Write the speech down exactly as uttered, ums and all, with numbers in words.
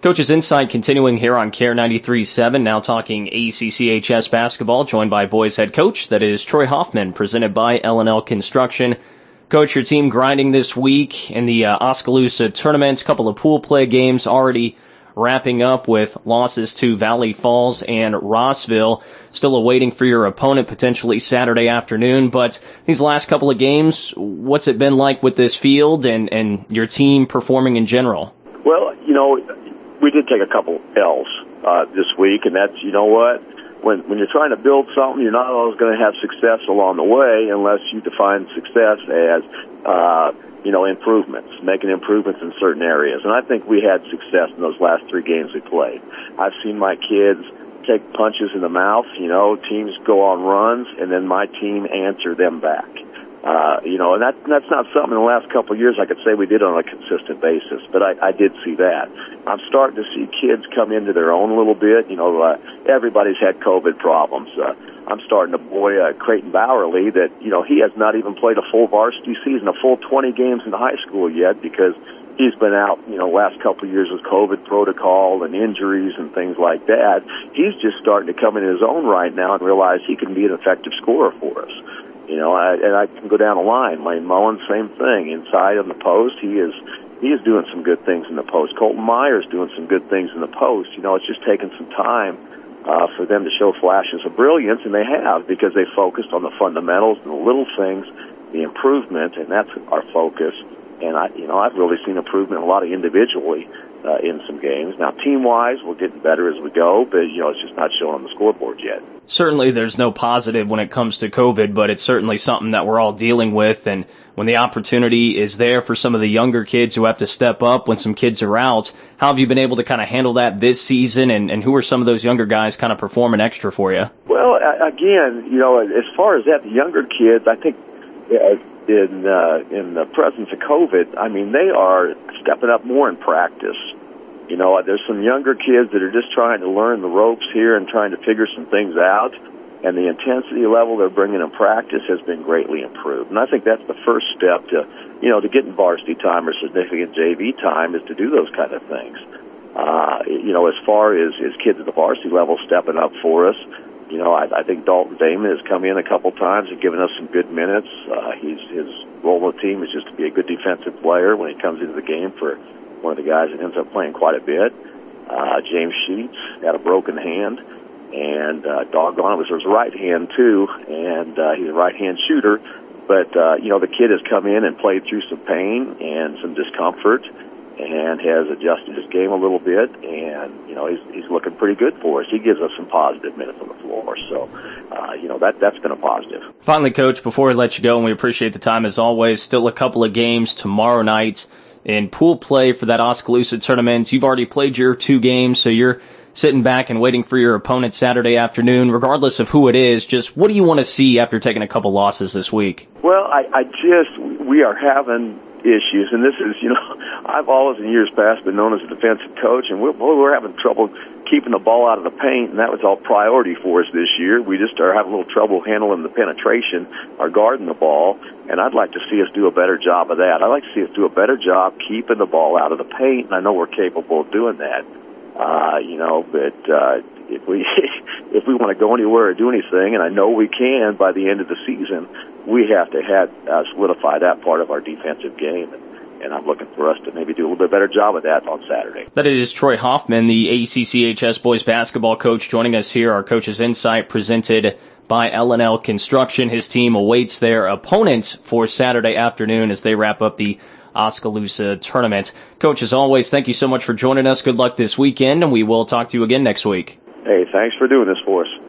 Coach's Insight continuing here on Care ninety-three point seven, now talking A C C H S basketball, joined by boys head coach, that is Troy Hoffman, presented by L and L Construction. Coach, your team grinding this week in the uh, Oskaloosa tournament, a couple of pool play games already wrapping up with losses to Valley Falls and Rossville. Still awaiting for your opponent potentially Saturday afternoon, but these last couple of games, what's it been like with this field and, and your team performing in general? Well, you know, we did take a couple L's uh, this week, and that's, you know what, when when you're trying to build something, you're not always going to have success along the way unless you define success as, uh, you know, improvements, making improvements in certain areas. And I think we had success in those last three games we played. I've seen my kids take punches in the mouth, you know, teams go on runs, and then my team answer them back. Uh, you know, and that, that's not something in the last couple of years I could say we did on a consistent basis, but I, I did see that. I'm starting to see kids come into their own a little bit. You know, uh, everybody's had COVID problems. Uh, I'm starting to boy uh, Creighton Bowerly that, you know, he has not even played a full varsity season, a full twenty games in the high school yet because he's been out, you know, last couple of years with COVID protocol and injuries and things like that. He's just starting to come in his own right now and realize he can be an effective scorer for us. You know, I, and I can go down the line. Lane Mullen, same thing. Inside on the post, he is he is doing some good things in the post. Colton Myers doing some good things in the post. You know, it's just taken some time uh, for them to show flashes of brilliance, and they have because they focused on the fundamentals and the little things, the improvement, and that's our focus. And I, you know, I've really seen improvement a lot of individually uh, in some games. Now, team-wise, we're getting better as we go, but you know, it's just not showing on the scoreboard yet. Certainly there's no positive when it comes to COVID, but it's certainly something that we're all dealing with. And when the opportunity is there for some of the younger kids who have to step up when some kids are out, how have you been able to kind of handle that this season? And, and who are some of those younger guys kind of performing extra for you? Well, again, you know, as far as that, the younger kids, I think in uh, in the presence of COVID, I mean, they are stepping up more in practice. You know, there's some younger kids that are just trying to learn the ropes here and trying to figure some things out, and the intensity level they're bringing in practice has been greatly improved. And I think that's the first step to, you know, to getting varsity time or significant J V time is to do those kind of things. Uh, you know, as far as, as kids at the varsity level stepping up for us, you know, I, I think Dalton Damon has come in a couple times and given us some good minutes. Uh, he's, his role in the team is just to be a good defensive player when he comes into the game for one of the guys that ends up playing quite a bit. Uh, James Sheets had a broken hand, and uh, doggone, it was his right hand too, and uh, he's a right-hand shooter. But, uh, you know, the kid has come in and played through some pain and some discomfort and has adjusted his game a little bit, and, you know, he's, he's looking pretty good for us. He gives us some positive minutes on the floor, so, uh, you know, that, that's been a positive. Finally, Coach, before we let you go, and we appreciate the time as always, still a couple of games tomorrow night in pool play for that Oskaloosa tournament. You've already played your two games, so you're sitting back and waiting for your opponent Saturday afternoon. Regardless of who it is, just what do you want to see after taking a couple losses this week? Well, I, I just, we are having issues, and this is, you know, I've always in years past been known as a defensive coach, and we're, we're having trouble keeping the ball out of the paint, and that was all priority for us this year. We just are having a little trouble handling the penetration or guarding the ball, and I'd like to see us do a better job of that. I'd like to see us do a better job keeping the ball out of the paint, and I know we're capable of doing that. Uh, you know, but uh, if we if we want to go anywhere or do anything, and I know we can by the end of the season, we have to have uh, solidify that part of our defensive game. And, and I'm looking for us to maybe do a little bit better job of that on Saturday. That is Troy Hoffman, the A C C H S boys basketball coach, joining us here. Our Coach's Insight presented by L and L Construction. His team awaits their opponents for Saturday afternoon as they wrap up the Oskaloosa tournament. Coach, as always, thank you so much for joining us. Good luck this weekend, and we will talk to you again next week. Hey, thanks for doing this for us.